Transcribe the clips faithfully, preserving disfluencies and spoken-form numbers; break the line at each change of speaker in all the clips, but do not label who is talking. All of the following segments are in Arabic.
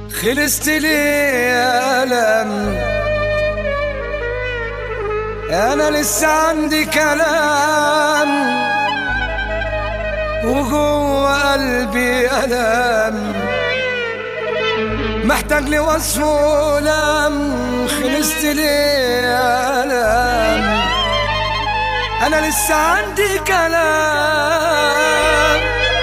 خلصت لي يا ألم، أنا لسه عندي كلام وجوه قلبي ألم، محتاج لي وصف ولم. خلصت لي يا ألم، أنا لسه عندي كلام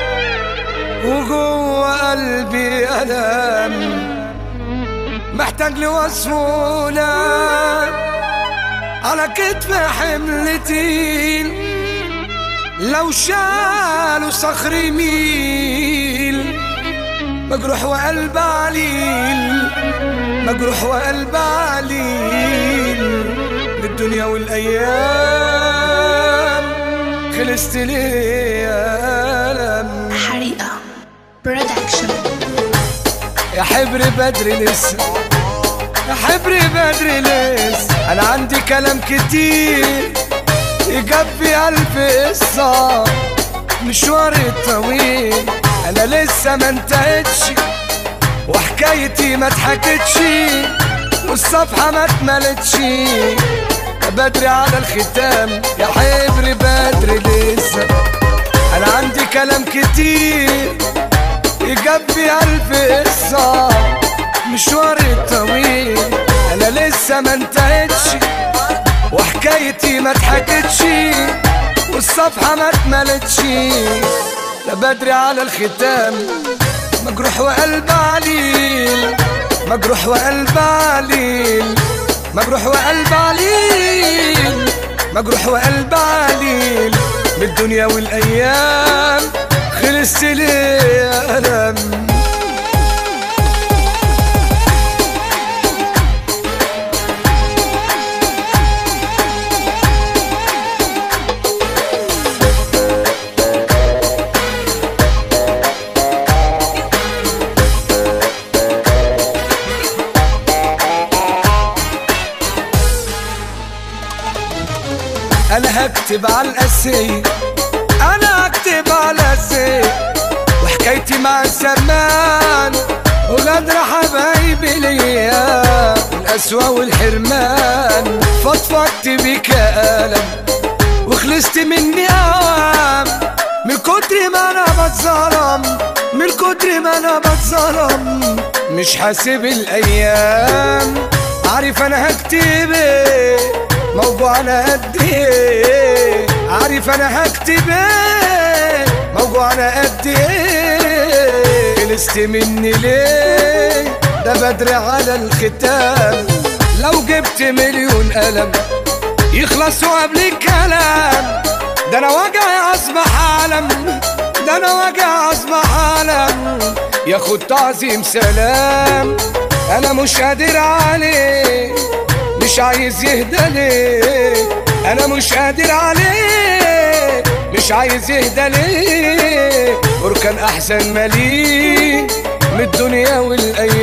وجوه قلبي ألم، محتاج لي وصف ولم. على كتف حمل تقيل لو شالوا صخر يميل، مجروح وقلب عليل، مجروح وقلب عليل للدنيا والأيام. خلصت لي يا ألم.
حريقة برودكشن.
يا حبر بدري لسه، يا حبر بدري لسه، أنا عندي كلام كتير يكفي ألف قصة. مشواري طويل أنا لسه ما انتهتش، وحكايتي ما اتحكتش، والصفحة ما اتملتش. بدري على الختام يا حبر بدري لسه، أنا عندي كلام كتير يكفي ألف قصة. مشواري طويل أنا لسه ما انتهتش، وحكايتي ما اتحكتش، والصفحة ما اتملتش. لا بدري على الختام، مجروح وقلب عليل، مجروح وقلب عليل، مجروح وقلب عليل، مجروح وقلب عليل بالدنيا والأيام. خلصت لي يا ألم. أنا هكتب على القاسية، أنا هكتب على القاسية، وحكايتي مع الزمان وغدر حبايبي ليا، القسوة والحرمان. فضفضت بيك يا ألم وخلصت مني أوام، من كتر ما أنا بتظلم، من كتر ما أنا بتظلم. مش حاسب الأيام، عارف أنا هكتب إيه، موجوع انا قد ايه، عارف انا هكتب ايه، موجوع انا قد ايه. خلصت مني ليه، ده بدري على الختام. لو جبت مليون قلم يخلصوا قبل الكلام، ده انا وجعي اصبح عالم، ده انا وجعي اصبح عالم. ياخد تعظيم سلام، انا مش قادر عليه، مش عايز يهدى ليه، انا مش قادر عليه، مش عايز يهدى ليه. بركان احسن مليء من الدنيا والايام.